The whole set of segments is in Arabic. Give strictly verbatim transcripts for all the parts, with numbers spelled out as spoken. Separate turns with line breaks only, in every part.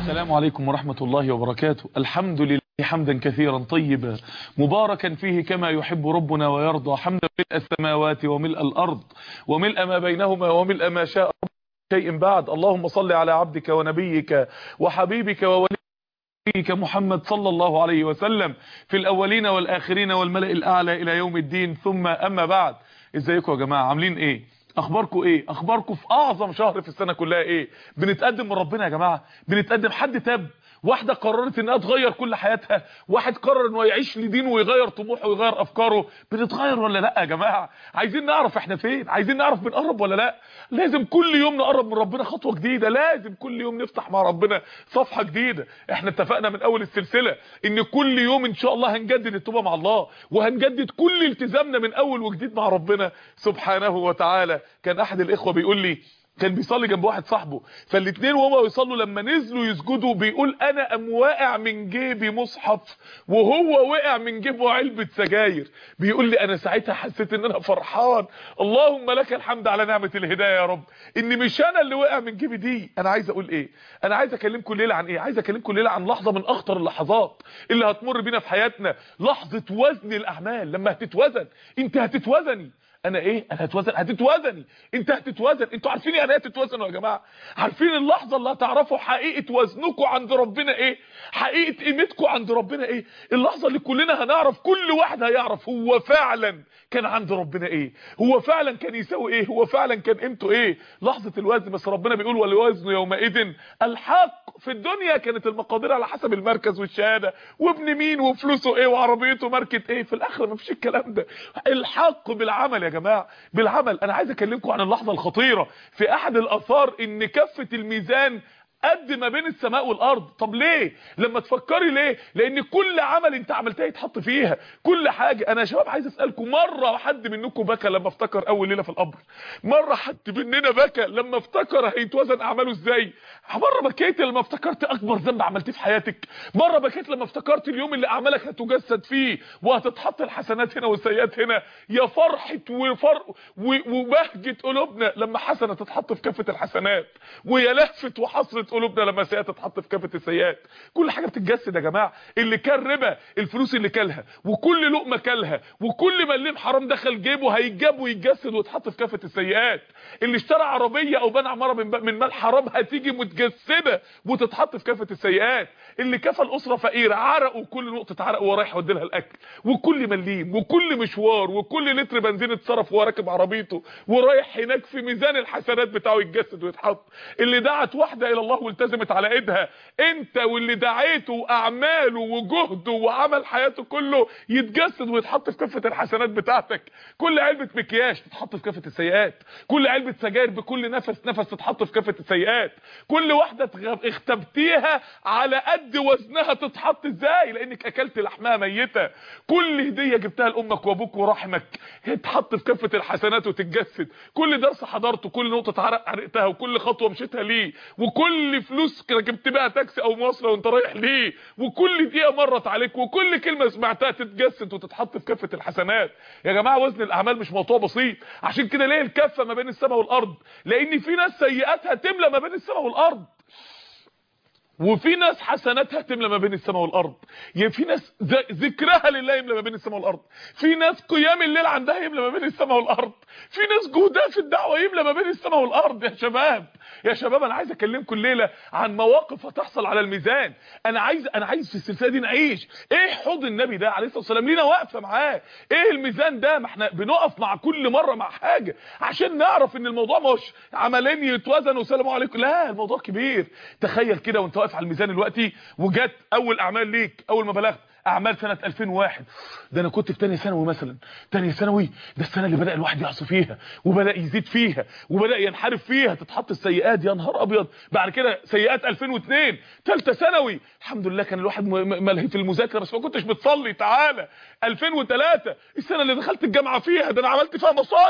السلام عليكم ورحمة الله وبركاته. الحمد لله حمدا كثيرا طيبا مباركا فيه كما يحب ربنا ويرضى، حمدا ملء السماوات وملء الأرض وملء ما بينهما وملء ما شاء شيء بعد. اللهم صل على عبدك ونبيك وحبيبك ووليك محمد صلى الله عليه وسلم في الأولين والآخرين والملأ الأعلى إلى يوم الدين، ثم أما بعد. ازيكم يا جماعة؟ عاملين ايه؟ اخباركم ايه؟ اخباركم في اعظم شهر في السنة كلها ايه؟ بنتقدم من ربنا يا جماعة، بنتقدم. حد تاب؟ واحدة قررت انها تغير كل حياتها، واحد قرر انه يعيش لدينه ويغير طموحه ويغير افكاره. بنتغير ولا لا يا جماعة؟ عايزين نعرف احنا فين، عايزين نعرف بنقرب ولا لا. لازم كل يوم نقرب من ربنا خطوة جديدة، لازم كل يوم نفتح مع ربنا صفحة جديدة. احنا اتفقنا من اول السلسلة ان كل يوم ان شاء الله هنجدد التوبة مع الله، وهنجدد كل التزامنا من اول وجديد مع ربنا سبحانه وتعالى. كان احد الاخوة بيقول لي، كان بيصلي جنب واحد صاحبه، فالاثنين وهما يصلوا لما نزلوا يسجدوا بيقول انا ام واقع من جيبي مصحف وهو وقع من جيبه علبة سجاير. بيقول لي انا ساعتها حسيت ان انا فرحان، اللهم لك الحمد على نعمة الهداية يا رب، ان مش انا اللي وقع من جيبي دي. انا عايز اقول ايه؟ انا عايز اكلمكم الليله عن ايه؟ عايز اكلمكم الليله عن لحظة من اخطر اللحظات اللي هتمر بينا في حياتنا، لحظة وزن الاعمال. لما هتتوزن، انت هتتوزني. انا ايه؟ انا هتوزن، هتتوزني، انت هتتوزن. انتوا عارفين يعني ايه تتوزنوا يا جماعه؟ عارفين اللحظه اللي هتعرفوا حقيقه وزنكم عند ربنا ايه؟ حقيقه قيمتكم عند ربنا ايه؟ اللحظه اللي كلنا هنعرف، كل واحد هيعرف هو فعلا كان عند ربنا ايه، هو فعلا كان يساوي ايه، هو فعلا كان قيمته ايه. لحظه الوزن. بس ربنا بيقول والوزن يومئذ الحق. في الدنيا كانت المقادير على حسب المركز والشهاده وابن مين وفلوسه ايه وعربيته ماركه ايه. في الاخره مفيش الكلام ده، الحق بالعمل يا جماعه، بالعمل. انا عايز اكلمكم عن اللحظه الخطيره في احد الاثار، ان كفه الميزان قد ما بين السماء والارض. طب ليه؟ لما تفكري ليه؟ لان كل عمل انت عملتها يتحط فيها كل حاجه. انا يا شباب عايز اسالكم، مره حد منكم بكى لما افتكر اول ليله في القبر؟ مره حد مننا بكى لما افتكر هيتوزن اعماله ازاي؟ مره بكيت لما افتكرت اكبر ذنب عملتيه في حياتك؟ مره بكيت لما افتكرت اليوم اللي اعمالك هتجسد فيه وهتتحط الحسنات هنا والسيئات هنا؟ يا فرحه وفرق وبهجه قلوبنا لما حسنه تتحط في كفه الحسنات، ويا لهفه وحسره قلوبنا لما سيئات تتحط في كافه السيئات. كل حاجه بتتجسد يا جماعه. اللي كان ربا، الفلوس اللي كلها وكل لقمه كلها وكل مليم حرام دخل جيبه هيتجاب ويتجسد ويتحط في كافه السيئات. اللي اشترى عربيه او بنى عماره من من مال حرام هتيجي متجسده وتتحط في كافه السيئات. اللي كفى الاسره فقيره، عرق وكل نقطه عرق وهو رايح يودي لها الاكل، وكل مليم وكل مشوار وكل لتر بنزين اتصرف وهو راكب عربيته ورايح هناك في ميزان الحسنات بتاعه يتجسد ويتحط. اللي دعت واحده الى الله والتزمت على ايدها، انت واللي دعيته واعماله وجهده وعمل حياته كله يتجسد ويتحط في كفه الحسنات بتاعتك. كل علبه مكياج تتحط في كفه السيئات، كل علبه سجاير بكل نفس نفس تتحط في كفه السيئات، كل واحده اختبتيها على قد وزنها تتحط ازاي لانك اكلت لحمها ميته، كل هديه جبتها لامك وابوك ورحمك تتحط في كفه الحسنات وتتجسد، كل درس حضرته، كل نقطه عرق عرقتها، وكل خطوه مشيتها ليه، وكل فلوس ركبت بيها تاكسي او مواصله وانت رايح ليه، وكل دقيقه مرت عليك، وكل كلمه سمعتها تتجسد وتتحط في كفه الحسنات. يا جماعه وزن الاعمال مش موضوع بسيط. عشان كده ليه الكفه ما بين السماء والارض؟ لان في ناس سيئاتها تملى ما بين السماء والارض، وفي ناس حسناتها تملى ما بين السماء والارض. يعني في ناس ذكرها لله يملى ما بين السماء والارض، في ناس قيام الليل عندها يملى ما بين السماء والارض، في ناس جهدها في الدعوه يملى ما بين السماء والارض. يا شباب يا شباب انا عايز اكلمكم الليله عن مواقف هتحصل على الميزان. انا عايز انا عايز في السلسله دي نعيش ايه حوض النبي ده عليه الصلاه والسلام، لينا واقفه معاه. ايه الميزان ده؟ ما احنا بنقف مع كل مره مع حاجه عشان نعرف ان الموضوع مش عملين يتوزنوا وسلام عليكم، لا الموضوع كبير. تخيل كده وانت واقف على الميزان دلوقتي وجت اول اعمال ليك اول ما بلغت، اعمال سنه ألفين وواحد. ده انا كنت في ثانيه ثانوي مثلا، ثانيه ثانوي ده السنه اللي بدا الواحد يعصي فيها وبدا يزيد فيها وبدا ينحرف فيها، تتحط السيئات. يا نهار ابيض. بعد كده سيئات ألفين واثنين، ثالثه ثانوي، الحمد لله كان الواحد ملهي في المذاكره بس ما كنتش بتصلي. تعالى ألفين وثلاثة، السنه اللي دخلت الجامعه فيها، ده انا عملت فيها مصايب.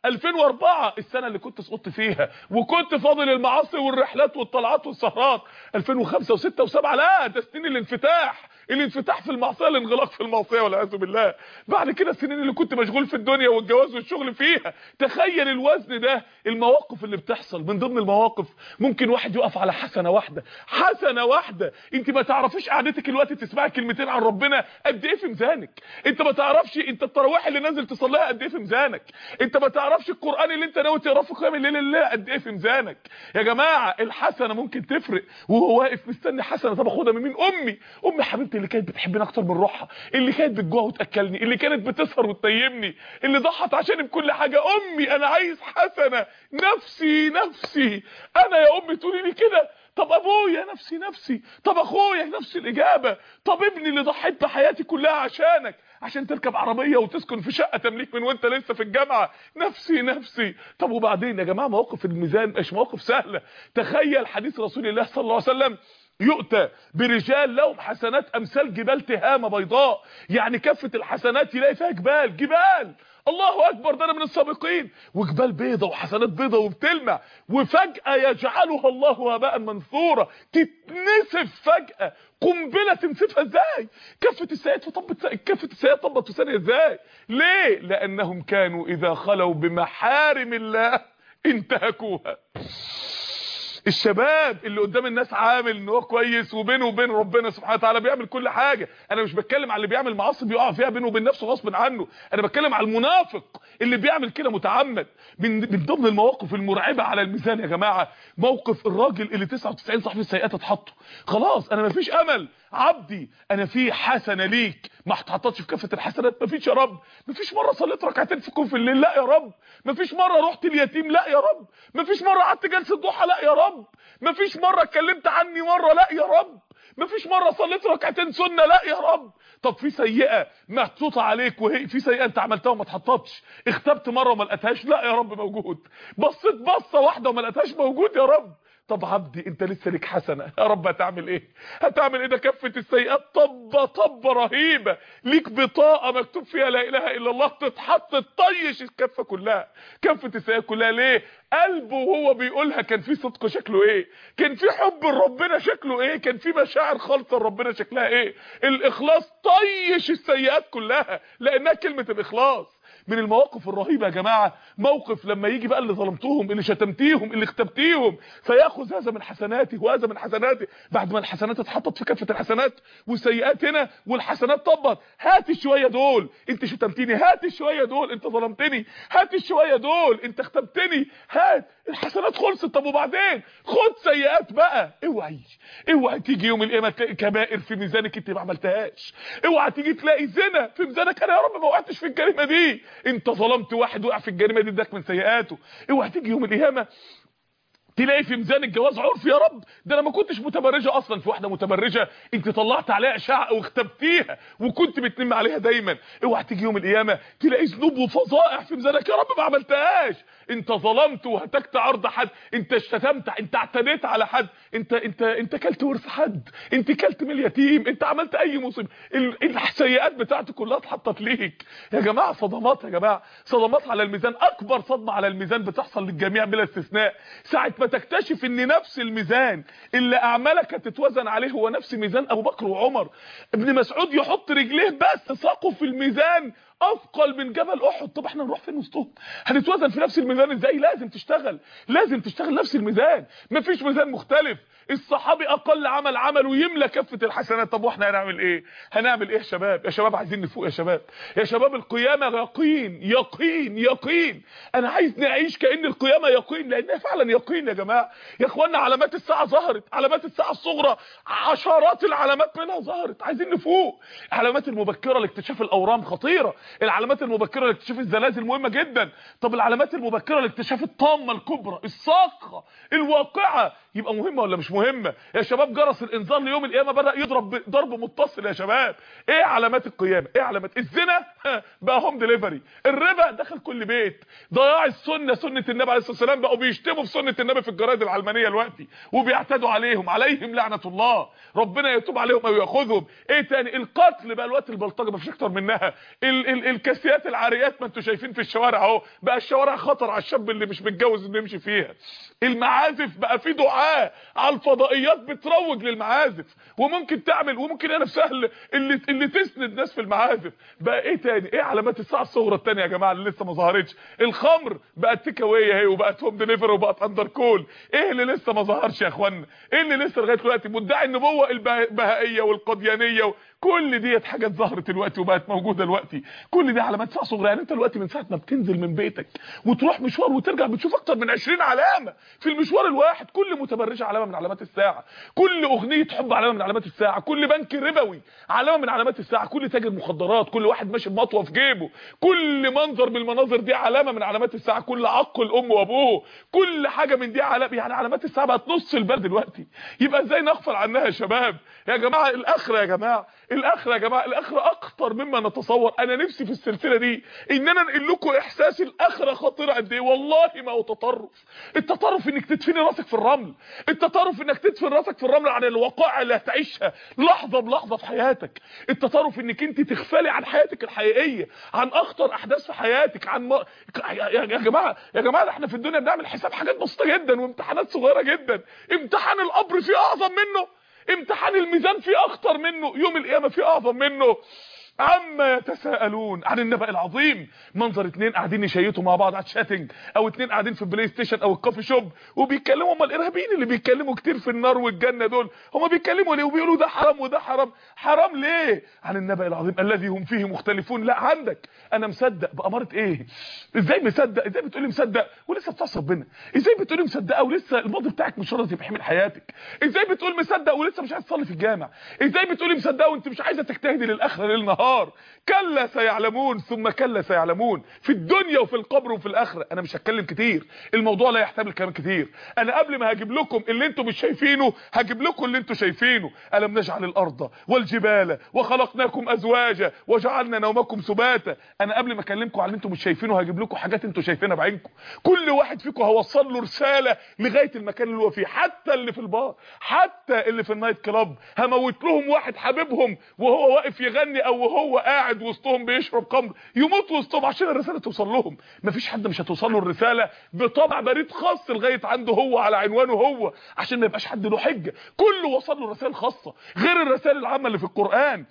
ألفين وأربعة السنه اللي كنت سقطت فيها وكنت فاضل المعاصي والرحلات والطلعات والسهرات. ألفين وخمسة و6 و7 لا ده سنين الانفتاح، الانفتاح في المعصيه، الانغلاق في المعصيه والعياذ بالله. بعد كده السنين اللي كنت مشغول في الدنيا والجواز والشغل فيها. تخيل الوزن ده. المواقف اللي بتحصل من ضمن المواقف ممكن واحد يقف على حسنه واحده، حسنه واحده. انت ما تعرفيش قعدتك الوقت تسمعي كلمتين عن ربنا قد ايه في ميزانك. انت ما تعرفش انت التراويح اللي نازل تصليها قد ايه في ميزانك. انت ما تعرفش القران اللي انت ناوي تقراه في قيام الليل الليل قد ايه في ميزانك. يا جماعه الحسنه ممكن تفرق. وهو واقف مستني حسنه، طب اخدها من مين؟ امي امي حبيبتي اللي كانت بتحبني اكتر من روحها، اللي كانت بتجوع وتاكلني، اللي كانت بتسهر وتنيمني، اللي ضحت عشاني بكل حاجه. امي انا عايز حسنه. نفسي نفسي انا يا امي تقولي لي كده. طب ابويا نفسي نفسي، طب اخويا نفس الاجابه، طب ابني اللي ضحيت بحياتي كلها عشانك عشان تركب عربيه وتسكن في شقه تمليك من وانت لسه في الجامعه. نفسي نفسي. طب وبعدين يا جماعه مواقف الميزان مش مواقف سهله. تخيل حديث رسول الله صلى الله عليه وسلم، يؤتى برجال لهم حسنات امثال جبال تهامه بيضاء، يعني كفه الحسنات يلاقي فيها جبال جبال. الله اكبر، ده انا من السابقين. وجبال بيضه وحسنات بيضه وبتلمع، وفجاه يجعلها الله هباء منثورا، تتنسف فجاه. قنبله تنسفها ازاي؟ كفه السيئات طبت كفه السيئات طبت في ثانيه ازاي؟ ليه؟ لانهم كانوا اذا خلوا بمحارم الله انتهكوها. الشباب اللي قدام الناس عامل ان هو كويس وبينه وبين ربنا سبحانه وتعالى بيعمل كل حاجه. انا مش بتكلم على اللي بيعمل معاصي بيقع فيها بينه وبين نفسه غصب عنه، انا بتكلم على المنافق اللي بيعمل كده متعمد. من من ضمن المواقف المرعبه على الميزان يا جماعه موقف الراجل اللي تسعة وتسعين صاحب السيئات اتحطوا. خلاص انا مفيش امل. عبدي انا في حسنه ليك ما اتحطتش في كفه الحسنات. مفيش يا رب. مفيش مره صليت ركعتين في كوف الليل، لا يا رب. مفيش مره رحت اليتيم، لا يا رب. مفيش مره قعدت جلسه ضحى، لا يا رب. مفيش مره اتكلمت عني مره، لا يا رب. مفيش مره صليت ركعتين سنه، لا يا رب. طب في سيئه محطوطه عليك، وهي في سيئه انت عملتها وما اتحطتش، اختبت مره وما لقيتهاش، لا يا رب موجود. بصيت بصه واحده وما لقيتهاش، موجود يا رب. طب عبدي انت لسه ليك حسنه، يا رب هتعمل ايه؟ هتعمل ايه؟ ده كفه السيئات طبه طبه رهيبه. ليك بطاقه مكتوب فيها لا اله الا الله، تتحط تطيش الكفه كلها، كفه السيئات كلها. ليه؟ قلبه وهو بيقولها كان في صدق شكله ايه؟ كان في حب لربنا شكله ايه؟ كان في مشاعر خالصه لربنا شكلها ايه؟ الاخلاص طيش السيئات كلها لانها كلمه الاخلاص. من المواقف الرهيبه يا جماعه موقف لما يجي بقى اللي ظلمتهم، اللي شتمتيهم، اللي اختبتيهم، فياخذ هذا من حسناتي وهذا من حسناتي. بعد ما الحسنات اتحطت في كفه الحسنات والسيئات هنا والحسنات طبت، هات الشويه دول انت شتمتني، هات الشويه دول انت ظلمتني، هات الشويه دول انت اختبتني، هات الحسنات خلصت. طب وبعدين خد سيئات بقى. اوعي اوعي تيجي يوم القيامه تلاقي كبائر في ميزانك انت ما عملتهاش. اوعي تيجي تلاقي زنا في ميزانك، انا يا رب ما وقعتش في الجريمه دي. انت ظلمت واحد وقع في الجريمه دي، اداك من سيئاته. اوعى تيجي يوم القيامه تلاقي في ميزان الجواز عرف، يا رب ده انا ما كنتش متبرجه اصلا، في واحده متبرجه انت طلعت عليها اشعه واختبتيها وكنت بتنم عليها دايما. اوعى تيجي يوم القيامه تلاقي ذنوب وفظائع في ميزانك، يا رب ما عملتهاش. انت ظلمت وهتكت عرض حد، انت شتمت، انت اعتديت على حد، انت انت انت كلت ورث حد، انت كلت من اليتيم، انت عملت اي مصيبه. السيئات بتاعتك كلها اتحطت ليك. يا جماعه صدمات، يا جماعه صدمات على الميزان. اكبر صدمه على الميزان بتحصل للجميع بلا استثناء ساعه ما تكتشف ان نفس الميزان اللي اعمالك هتتوزن عليه هو نفس ميزان ابو بكر وعمر. ابن مسعود يحط رجليه بس ساقه في الميزان اثقل من جبل احد. طب احنا نروح فين وسطهم؟ هنتوزن في نفس الميزان ازاي؟ لازم تشتغل، لازم تشتغل نفس الميزان، مفيش ميزان مختلف. الصحابي اقل عمل عمله يملى كفه الحسنات. طب واحنا هنعمل ايه؟ هنعمل ايه يا شباب؟ يا شباب عايزين نفوق يا شباب. يا شباب القيامه يقين يقين يقين. انا عايز نعيش كأن القيامه يقين، لانها فعلا يقين يا جماعه. يا اخوانا علامات الساعه ظهرت، علامات الساعه الصغرى عشرات العلامات منها ظهرت. عايزين نفوق. علامات المبكره لاكتشاف الاورام خطيره، العلامات المبكره لاكتشاف الزلازل مهمه جدا. طب العلامات المبكره لاكتشاف الطامه الكبرى الصاخه الواقعه يبقى مهمه ولا مش مهمه يا شباب؟ جرس الانذار ليوم القيامه بدا يضرب ضرب متصل يا شباب. ايه علامات القيامه؟ ايه علامات الزنا؟ بقى هوم ديليفري. الربا دخل كل بيت. ضياع السنه، سنه النبي عليه الصلاه والسلام، بقوا بيشتموا في سنه النبي في الجرايد العلمانيه دلوقتي وبيعتدوا عليهم، عليهم لعنه الله، ربنا يتوب عليهم او ياخذهم. ايه تاني؟ القتل بقى، الوقت البلطجه مفيش اكتر منها. ال ال الكاسيات العاريات ما انتوا شايفين في الشوارع اهو، بقى الشوارع خطر على الشاب اللي مش متجوز انه يمشي فيها. المعازف بقى في دعاء على الفضائيات بتروج للمعازف، وممكن تعمل وممكن هي نفسها اللي اللي تسند ناس في المعازف. بقى ايه تاني؟ ايه علامات الساعه الصغرى الثانيه يا جماعه اللي لسه ما ظهرتش؟ الخمر بقت تيك اواي اهي، وبقت هوم ديليفري، وبقت اندر كول. ايه اللي لسه ما ظهرش يا اخوانا؟ ايه اللي لسه لغايه دلوقتي مدعي النبوه؟ البهائيه والقديانيه، كل ديت حاجات ظهرت دلوقتي وبقت موجوده دلوقتي. كل دي علامات ساعه صغرى. يعني انت دلوقتي من ساعه ما بتنزل من بيتك وتروح مشوار وترجع بتشوف اكتر من عشرين علامه في المشوار الواحد. كل متبرجه علامه من علامات الساعه، كل اغنيه حب علامه من علامات الساعه، كل بنك ربوي علامه من علامات الساعه، كل تاجر مخدرات، كل واحد ماشي بمطوه في جيبه، كل منظر من المناظر دي علامه من علامات الساعه، كل عق الام وابوه، كل حاجه من دي علامه. يعني علامات الساعه بقت نص البلد دلوقتي. يبقى ازاي نغفل عنها يا شباب؟ يا جماعه الاخره، يا جماعه الاخره، يا جماعه الاخره اخطر مما نتصور. انا نفسي في السلسله دي ان انا انقل لكم احساس الاخره خطيره قد ايه. والله ما هو تطرف. التطرف انك تدفني راسك في الرمل، التطرف انك تدفن راسك في الرمل عن الوقائع اللي هتعيشها لحظه بلحظه في حياتك، التطرف انك انت تغفلي عن حياتك الحقيقيه، عن اخطر احداث في حياتك، عن م... يا جماعه يا جماعه احنا في الدنيا بنعمل حساب حاجات بسيطه جدا وامتحانات صغيره جدا. امتحان القبر فيه اعظم منه، امتحان الميزان فيه اخطر منه، يوم القيامه فيه اعظم منه. عما يتساءلون عن النبأ العظيم. منظر اتنين قاعدين يشيتوا مع بعض على شاتنج، او اتنين قاعدين في البلاي ستيشن او الكوفي شوب وبيتكلموا. هم الارهابيين اللي بيتكلموا كتير في النار والجنه دول، هم بيتكلموا ليه وبيقولوا ده حرام وده حرام؟ حرام ليه؟ عن النبأ العظيم الذي هم فيه مختلفون. لا عندك انا مصدق بأمارة ايه؟ ازاي مصدق؟ ازاي بتقولي مصدق ولسه بتعصي ربنا؟ ازاي بتقولي مصدقه ولسه الماضي بتاعك مش راضي يبقى حمل حياتك؟ ازاي بتقول مصدق ولسه مش عايز تصلي في الجامع؟ ازاي بتقولي مصدقه وانت مش عايزه تجتهدي للاخره ليل نهار؟ كلا سيعلمون ثم كلا سيعلمون، في الدنيا وفي القبر وفي الاخره. انا مش هتكلم كتير، الموضوع لا يحتمل كلام كتير. انا قبل ما هجيب لكم اللي انتم مش شايفينه هجيب لكم اللي انتم شايفينه. الم نجعل الارض والجبال وخلقناكم ازواجا وجعلنا نومكم سباتا. انا قبل ما اكلمكم على اللي انتم مش شايفينه هجيب لكم حاجات انتم شايفينها بعينكم. كل واحد فيكم هوصل له رساله لغايه المكان اللي هو فيه، حتى اللي في البار، حتى اللي في النايت كلاب. هموت لهم واحد حبيبهم وهو واقف يغني او وهو قاعد وسطهم بيشرب خمر، يموت وسطهم عشان الرساله توصل لهم. مفيش حد مش هتوصل له الرساله بطبع بريد خاص لغايه عنده هو على عنوانه هو، عشان ما يبقاش حد له حجه. كله وصل له رسائل خاصه غير الرسائل العامه اللي في القران.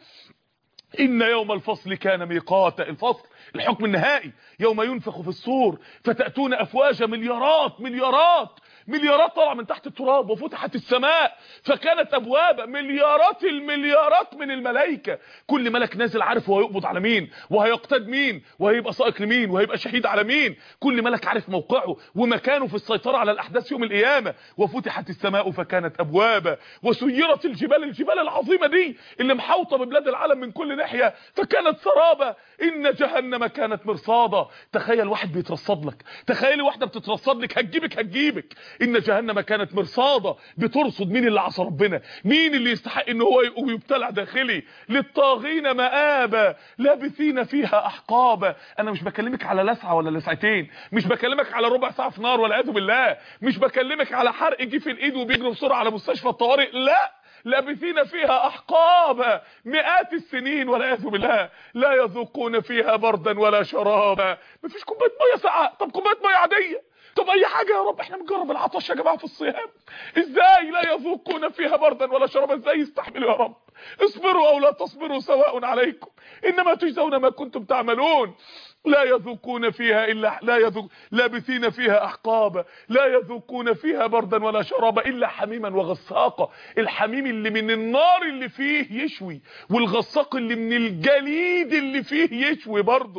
إن يوم الفصل كان ميقاتا. الفصل الحكم النهائي، يوم ينفخ في الصور فتأتون أفواجا. مليارات مليارات مليارات طالعه من تحت التراب، وفتحت السماء فكانت ابوابا. مليارات المليارات من الملائكه، كل ملك نازل عارف هو هيقبض على مين وهيقتاد مين وهيبقى سائق لمين وهيبقى شهيد على مين. كل ملك عارف موقعه ومكانه في السيطره على الاحداث يوم القيامه. وفتحت السماء فكانت ابوابا وسيرت الجبال، الجبال العظيمه دي اللي محوطه ببلاد العالم من كل ناحيه، فكانت سرابا. ان جهنم كانت مرصادا. تخيل واحد بيترصد لك، تخيلي واحده بتترصد لك هتجيبك هتجيبك. ان جهنم كانت مرصاده، بترصد مين اللي عصى ربنا، مين اللي يستحق ان هو يبتلع داخلي. للطاغين مآبا لابثين فيها احقابا. انا مش بكلمك على لسعه ولا لسعتين، مش بكلمك على ربع ساعه في نار والعياذ بالله، مش بكلمك على حرق جه في الايد وبيجروا بسرعه على مستشفى الطوارئ، لا، لابثين فيها احقابا مئات السنين والعياذ بالله، لا يذوقون فيها بردا ولا شرابا. مفيش كوبايه ميه ساقعه، طب كوبايه ميه عاديه، طب اي حاجه يا رب. احنا بنجرب العطش يا جماعه في الصيام، ازاي لا يذوقون فيها بردا ولا شرابا؟ ازاي يستحملوا يا رب؟ اصبروا او لا تصبروا سواء عليكم انما تجزون ما كنتم تعملون. لا يذوقون فيها الا لا يذوق لابثين فيها احقابا لا يذوقون فيها بردا ولا شرابا الا حميما وغساقا. الحميم اللي من النار اللي فيه يشوي، والغساق اللي من الجليد اللي فيه يشوي برضه.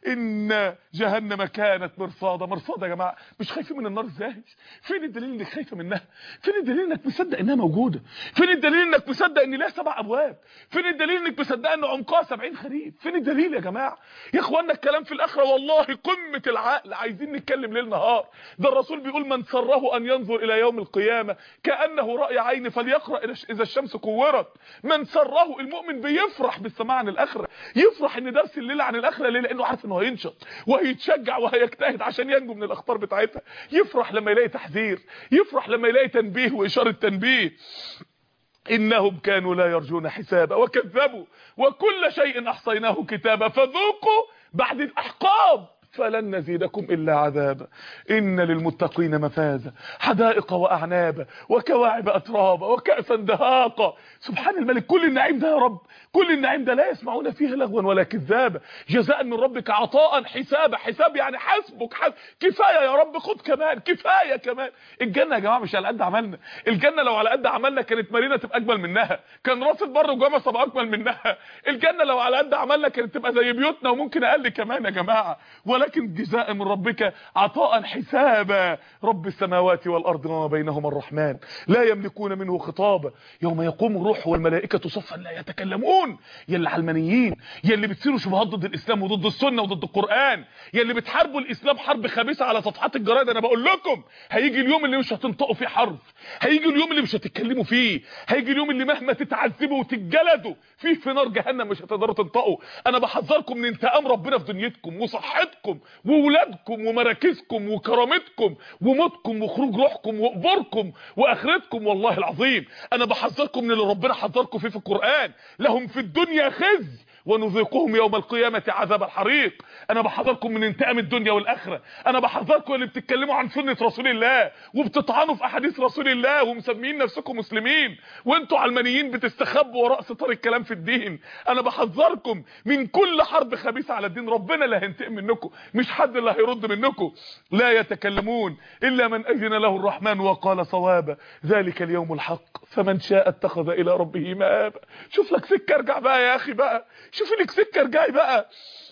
ان جهنم كانت مرصادا. مرصادا يا جماعه، مش خايفين من النار ازاي؟ فين الدليل انك خايفه منها؟ فين الدليل انك مصدق انها موجوده؟ فين الدليل انك مصدق ان لها سبع ابواب؟ فين الدليل انك مصدق ان عمقها سبعين خريف؟ فين الدليل يا جماعه؟ يا اخوانا الكلام في الاخره والله قمه العقل، عايزين نتكلم ليل نهار. ده الرسول بيقول من سره ان ينظر الى يوم القيامه كانه راي عين فليقرا اذا الشمس كورت. من سره، المؤمن بيفرح بالسماع عن الاخره، يفرح ان درس الليله عن الاخره ليه؟ لانه عارف انه هينشط وهيتشجع وهيجتهد عشان ينجو من الاخطار بتاعتها. يفرح لما يلاقي تحذير، يفرح لما يلاقي تنبيه واشاره تنبيه. انهم كانوا لا يرجون حسابا وكذبوا وكل شيء احصيناه كتابا فذوقوا بعد الاحقاب فلن نزيدكم الا عذابا. ان للمتقين مفازا حدائق واعنابا وكواعب اترابا وكأسا دهاقا. سبحان الملك، كل النعيم ده يا رب، كل النعيم ده لا يسمعون فيه لغوا ولا كذابا، جزاء من ربك عطاء حسابا. حساب يعني حسبك، حسب كفايه يا رب، خد كمان كفايه كمان. الجنه يا جماعه مش على قد عملنا، الجنه لو على قد عملنا كانت مارينا تبقى اجمل منها، كان راس البر وجمصة تبقى اجمل منها. الجنه لو على قد عملنا كانت تبقى زي بيوتنا وممكن اقل كمان يا جماعه. ولكن جزاء من ربك عطاء حسابا. رب السماوات والارض وما بينهما الرحمن لا يملكون منه خطابا. يوم يقوم الروح والملائكه صفا لا يتكلمون. يا اللي علمانيين، يا اللي بتثيروا شبهات ضد الاسلام وضد السنه وضد القران، يا اللي بتحاربوا الاسلام حرب خبيثه على صفحات الجرايد، انا بقول لكم هيجي اليوم اللي مش هتنطقوا فيه حرف، هيجي اليوم اللي مش هتتكلموا فيه، هيجي اليوم اللي مهما تتعذبوا وتتجلدوا فيه في نار جهنم مش هتقدروا تنطقوا. انا بحذركم من انتقام ربنا في دنيتكم وصحتكم وولادكم ومراكزكم وكرامتكم وموتكم وخروج روحكم وقبوركم واخرتكم. والله العظيم انا بحذركم من اللي ربنا حذركم فيه في القرآن. لهم في الدنيا خزي ونذيقهم يوم القيامة عذاب الحريق. انا بحذركم من انتقام الدنيا والاخره. انا بحذركم اللي بتتكلموا عن سنة رسول الله وبتطعنوا في احاديث رسول الله ومسميين نفسكم مسلمين وانتوا علمانيين بتستخبوا وراء ستار الكلام في الدين. انا بحذركم من كل حرب خبيثه على الدين. ربنا اللي هينتقم منكم، مش حد اللي هيرد منكم. لا يتكلمون الا من اذن له الرحمن وقال صوابا. ذلك اليوم الحق فمن شاء اتخذ الى ربه مآبا. شوف لك سكه ارجع بقى يا اخي بقى، شوف لك سكه ارجعي بقى.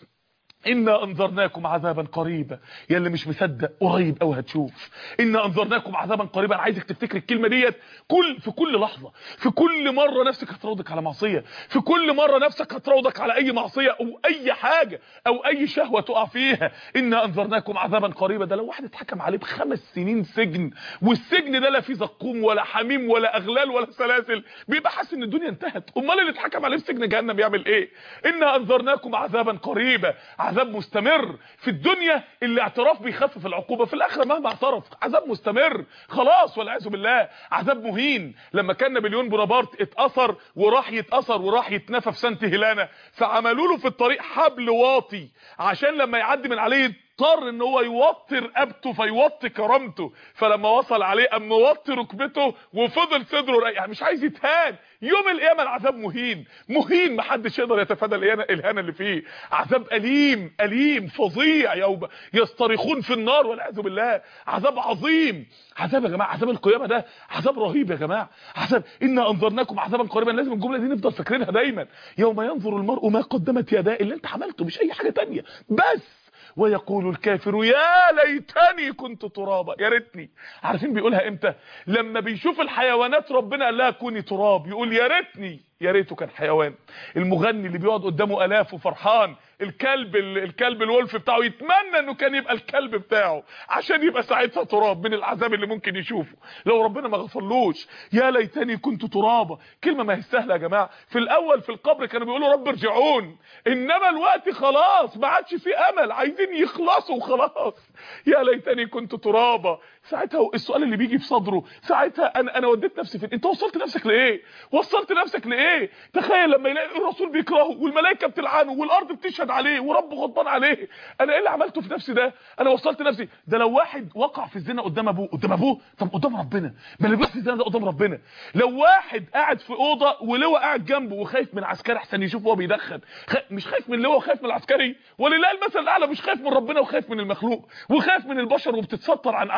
إنا أنذرناكم عذابا قريبا. يا اللي مش مصدق قريب قوي هتشوف. إنا أنذرناكم عذابا قريبا. أنا عايزك تفتكر الكلمة ديت كل في كل لحظة، في كل مرة نفسك هتراودك على معصية، في كل مرة نفسك هتراودك على أي معصية أو أي حاجة أو أي شهوة تقع فيها. إنا أنذرناكم عذابا قريبا. ده لو واحد اتحكم عليه بخمس سنين سجن، والسجن ده لا فيه زقوم ولا حميم ولا أغلال ولا سلاسل، بيبقى حاسس إن الدنيا انتهت. أمال اللي اتحكم عليه بسجن جهنم يعمل إيه؟ إنا أنذرناكم عذابا قريبا. عذاب مستمر في الدنيا. اللي اعتراف بيخفف العقوبه، في الاخره مهما اعترف عذاب مستمر خلاص والعياذ بالله. عذاب مهين. لما كان نابليون بونابرت اتاثر وراح يتاثر وراح يتنفى في سانت هيلانا، فعملوا له في الطريق حبل واطي عشان لما يعدي من عليه اضطر ان هو يوطي رقبته فيوطي كرامته. فلما وصل عليه قام موطي ركبته وفضل صدره، يعني مش عايز يتهان. يوم القيامه العذاب مهين مهين، محدش يقدر يتفادى الاهانه اللي فيه. عذاب اليم اليم فظيع، يوم يصطرخون في النار والعياذ بالله. عذاب عظيم. عذاب يا جماعه، عذاب القيامه ده عذاب رهيب يا جماعه. عذاب إنا أنذرناكم عذابا قريبا. لازم الجمله دي نفضل فاكرينها دايما. يوم ينظر المرء ما قدمت يداه، اللي انت عملته مش اي حاجه تانية بس. ويقول الكافر يا ليتني كنت ترابا. يا ريتني. عارفين بيقولها امتى؟ لما بيشوف الحيوانات ربنا قال لها كوني تراب، يقول يا ريتني، يا ريته كان حيوان. المغني اللي بيقعد قدامه الاف وفرحان، الكلب الكلب الولف بتاعه يتمنى انه كان يبقى الكلب بتاعه عشان يبقى ساعتها تراب من العذاب اللي ممكن يشوفه لو ربنا ما غفرلوش. يا ليتني كنت ترابا. كلمه ما هي سهله يا جماعه. في الاول في القبر كانوا بيقولوا رب ارجعون، انما الوقت خلاص ما عادش في امل، عايزين يخلصوا وخلاص. يا ليتني كنت ترابا. ساعتها السؤال اللي بيجي في صدره ساعتها انا انا وديت نفسي فين؟ انت وصلت نفسك لايه؟ وصلت نفسك لايه؟ تخيل لما يلاقي الرسول بيكرهه والملائكه بتلعنه والارض بتشهد عليه ورب غضبان عليه. انا ايه اللي عملته في نفسي ده؟ انا وصلت نفسي. ده لو واحد وقع في الزنا قدام ابوه، قدام ابوه طب قدام ربنا، ما اللي بيحصل الزنا ده قدام ربنا. لو واحد قاعد في اوضه ولواء قاعد جنبه وخايف من عسكري احسن يشوفه وهو بيدخن، خ... مش خايف من اللواء وخايف من العسكري؟ ولله المثل الاعلى مش خايف من ربنا وخايف من المخلوق وخايف من البشر وبتتستر عن اعينهم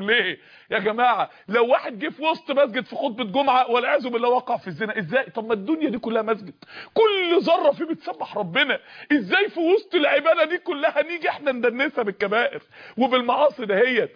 ليه يا جماعه؟ لو واحد جه في وسط مسجد في خطبه جمعه والعياذ بالله وقع في الزنا، ازاي؟ طب ما الدنيا دي كلها مسجد، كل ذره فيه بتسبح ربنا، ازاي في وسط العباده دي كلها نيجي احنا ندنسها بالكبائر وبالمعاصي دهيت؟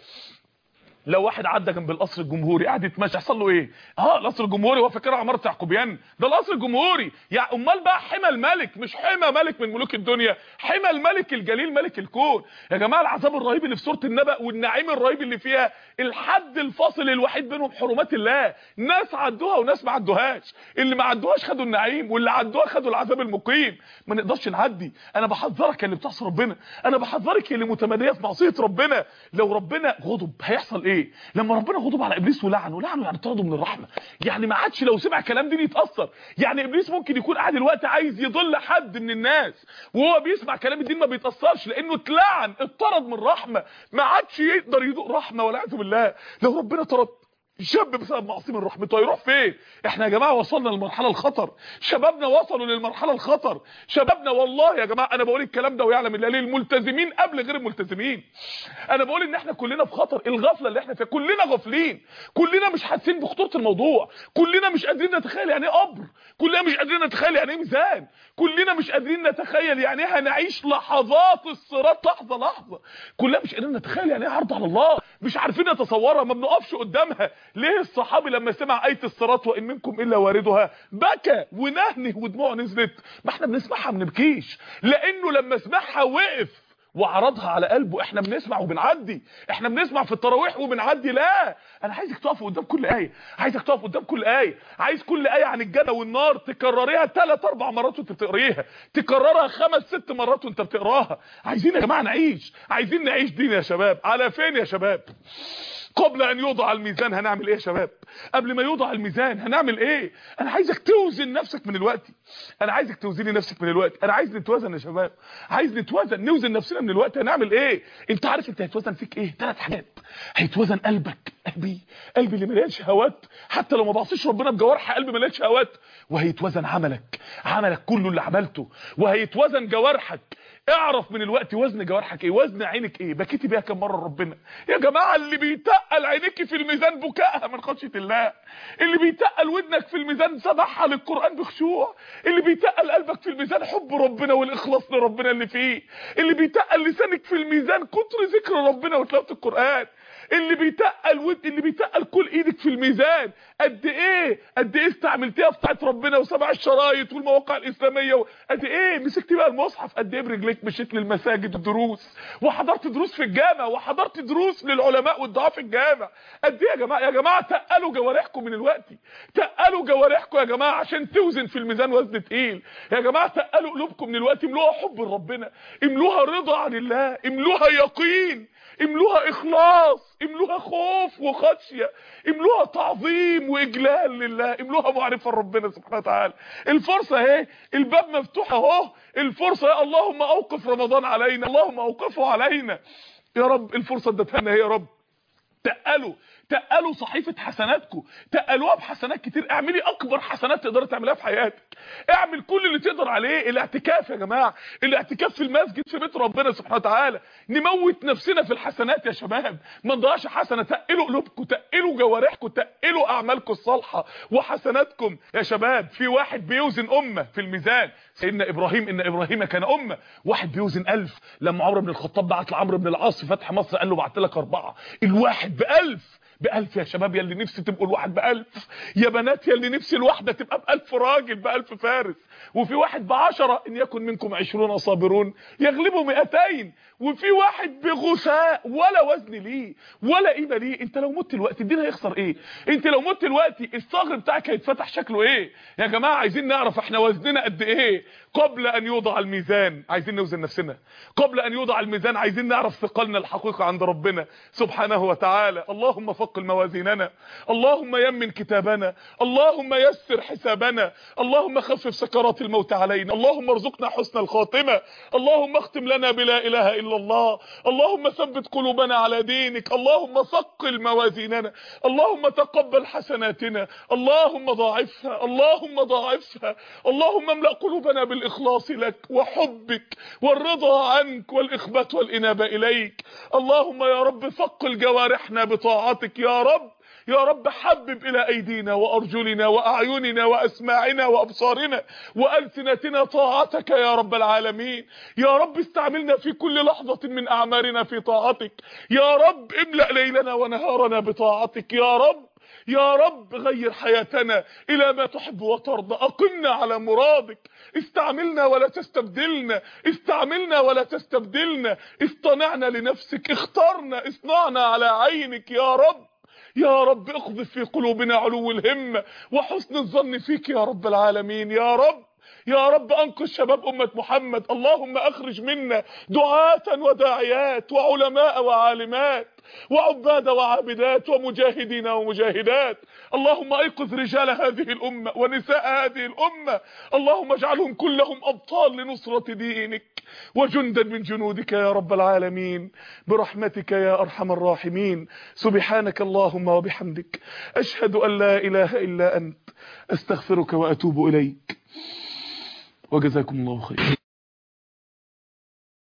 لو واحد عدى جنب القصر الجمهوري قاعد يتمشى يحصل له ايه؟ اه القصر الجمهوري هو فاكرها عماره يعقوبيان؟ ده القصر الجمهوري. يعني امال بقى حمى الملك، مش حمى ملك من ملوك الدنيا، حمى الملك الجليل ملك الكون. يا جماعه العذاب الرهيب اللي في سوره النبأ والنعيم الرهيب اللي فيها الحد الفاصل الوحيد بينهم حرمات الله، ناس عدوها وناس ما عدوهاش، اللي ما عدوهاش خدوا النعيم واللي عدوها خدوا العذاب المقيم. ما نقدرش نعدي. انا بحذرك يا اللي بتعصي ربنا، انا بحذرك يا اللي متماديه في معصيه ربنا. لو ربنا غضب هيحصل ايه؟ لما ربنا غضب على ابليس ولعنه، لعنه يعني طرده من الرحمه، يعني ما عادش لو سمع كلام دين يتاثر. يعني ابليس ممكن يكون قاعد دلوقتي عايز يضل حد من الناس وهو بيسمع كلام الدين ما بيتاثرش، لانه اتلعن، اتطرد من الرحمه، ما عادش يقدر يدوق رحمه والعياذ بالله. لو ربنا طرد شاب بسبب معصيه من رحمته هيروح فين؟ احنا يا جماعه وصلنا للمرحله الخطر، شبابنا وصلوا للمرحله الخطر، شبابنا والله يا جماعه انا بقول الكلام ده ويعلم الله، للملتزمين قبل غير الملتزمين. انا بقول ان احنا كلنا في خطر، الغفله اللي احنا فيها كلنا غافلين، كلنا مش حاسين بخطوره الموضوع، كلنا مش قادرين نتخيل يعني ايه قبر، كلنا مش قادرين نتخيل يعني ايه ميزان، كلنا مش قادرين نتخيل يعني ايه هنعيش لحظات الصراط لحظه لحظه، كلنا مش قادرين نتخيل يعني ايه عرض على الله، مش عارفين نتصورها، ما بنقفش قدامها. ليه الصحابي لما سمع آية الصراط وإن منكم إلا واردها بكى ونهنه ودموعه نزلت؟ ما احنا بنسمعها ما بنبكيش، لأنه لما سمعها وقف وعرضها على قلبه. احنا بنسمع وبنعدي، احنا بنسمع في التراويح وبنعدي. لا، انا عايزك تقف قدام كل آية، عايزك تقف قدام كل آية، عايز كل آية عن الجنة والنار تكرريها ثلاث اربع مرات وانت بتقريها، تكررها خمس ست مرات وانت بتقراها. عايزين يا جماعة نعيش، عايزين نعيش دين يا شباب. على فين يا شباب؟ قبل ان يوضع الميزان هنعمل ايه يا شباب؟ قبل ما يوضع الميزان هنعمل ايه؟ انا عايزك توزن نفسك من الوقت، انا عايزك توزني نفسك من الوقت، انا عايز نتوازن يا شباب، عايز نتوازن، نوزن نفسنا من الوقت. هنعمل ايه؟ انت عارف انت هيتوزن فيك ايه؟ ثلاث حاجات. هيتوزن قلبك، قلبي قلبي اللي مليان شهوات، حتى لو ما بعصيش ربنا بجوارح قلبي مليان شهوات. وهيتوزن عملك، عملك كله اللي عملته. وهيتوزن جوارحك، اعرف من الوقت وزن جوارحك ايه، وزن عينك ايه، بكيتي بيها كم مره ربنا يا جماعه؟ اللي بيتقل عينيكي في الميزان بكائها من خشيه الله، اللي بيتقل ودنك في الميزان سماعها للقران بخشوع، اللي بيتقل قلبك في الميزان حب ربنا والاخلاص لربنا اللي فيه، اللي بيتقل لسانك في الميزان كتر ذكر ربنا وتلاوه القران، اللي بيتقل ود اللي بيتقل كل ايدك في الميزان قد ايه قد ايه استعملتيها في طاعه ربنا وسمع الشرايط والمواقع الاسلاميه، قد ايه مسكتي بقى المصحف، قد ايه برجليك مشيت للمساجد الدروس وحضرت دروس في الجامع وحضرت دروس للعلماء والدعاة في الجامع. قد ايه يا جماعه؟ يا جماعه تقلوا جوارحكم من الوقت، تقلوا جوارحكم يا جماعه عشان توزن في الميزان وزن تقيل. يا جماعه تقلوا قلوبكم من الوقت، املوها حب لربنا، املوها رضا عن الله، املوها يقين، املوها اخلاص، املوها خوف وخشيه، املوها تعظيم واجلال لله، املوها معرفه لربنا سبحانه وتعالى. الفرصه اهي، الباب مفتوح اهو، الفرصه يا اللهم اوقف رمضان علينا، اللهم اوقفه علينا يا رب، الفرصه ادتها لنا يا رب. تقلوا تقلوا صحيفه حسناتكم، تقلوها بحسنات كتير، اعملي اكبر حسنات تقدر تعملها في حياتك، اعمل كل اللي تقدر عليه. الاعتكاف يا جماعه، الاعتكاف في المسجد في بيت ربنا سبحانه وتعالى، نموت نفسنا في الحسنات يا شباب، ما نضيعش حسنه. تقلوا قلوبكم، تقلوا جوارحكم، تقلوا اعمالكم الصالحه وحسناتكم يا شباب. في واحد بيوزن امه في الميزان، سيدنا ابراهيم، ان ابراهيم كان امه. واحد بيوزن ألف، لما عمرو بن الخطاب بعت لعمرو بن العاص في فتح مصر قال له بعت لك اربعه، الواحد بألف، بألف يا شباب، يا اللي نفسي تبقوا الواحد بألف، يا بنات يا اللي نفسي الواحدة تبقى بألف راجل، بألف فارس. وفي واحد بعشرة، إن يكن منكم عشرون صابرون يغلبوا مئتين. وفي واحد بغثاء ولا وزن ليه ولا قيمة ليه. انت لو مت الوقت الدين هيخسر ايه؟ انت لو مت الوقت الصاغر بتاعك هيتفتح شكله ايه؟ يا جماعة عايزين نعرف احنا وزننا قد ايه قبل ان يوضع الميزان. عايزين نوزن نفسنا قبل ان يوضع الميزان، عايزين نعرف ثقلنا الحقيقة عند ربنا سبحانه وتعالى. اللهم فقه ثقل موازيننا، اللهم يمن كتابنا، اللهم يسر حسابنا، اللهم خفف سكرات الموت علينا، اللهم ارزقنا حسن الخاتمة، اللهم اختم لنا بلا اله الا الله، اللهم ثبت قلوبنا على دينك، اللهم ثقل موازيننا، اللهم تقبل حسناتنا، اللهم ضاعفها، اللهم ضاعفها، اللهم املأ قلوبنا بالاخلاص لك وحبك والرضا عنك والاخبات والانابة اليك. اللهم يا رب ثقل جوارحنا بطاعتك يا رب، يا رب حبب الى ايدينا وارجلنا واعيننا واسماعنا وابصارنا والسنتنا طاعتك يا رب العالمين. يا رب استعملنا في كل لحظة من اعمارنا في طاعتك، يا رب املأ ليلنا ونهارنا بطاعتك، يا رب يا رب غير حياتنا الى ما تحب وترضى، اقمنا على مرادك، استعملنا ولا تستبدلنا، استعملنا ولا تستبدلنا، اصطنعنا لنفسك، اخترنا، اصنعنا على عينك يا رب. يا رب اقذف في قلوبنا علو الهمة وحسن الظن فيك يا رب العالمين. يا رب يا رب انقذ شباب امة محمد، اللهم اخرج منا دعاة وداعيات وعلماء وعالمات وعباد وعابدات ومجاهدين ومجاهدات، اللهم ايقظ رجال هذه الامة ونساء هذه الامة، اللهم اجعلهم كلهم ابطال لنصرة دينك وجندا من جنودك يا رب العالمين برحمتك يا ارحم الراحمين. سبحانك اللهم وبحمدك، اشهد ان لا اله الا انت، استغفرك واتوب اليك، وجزاكم الله خيرا.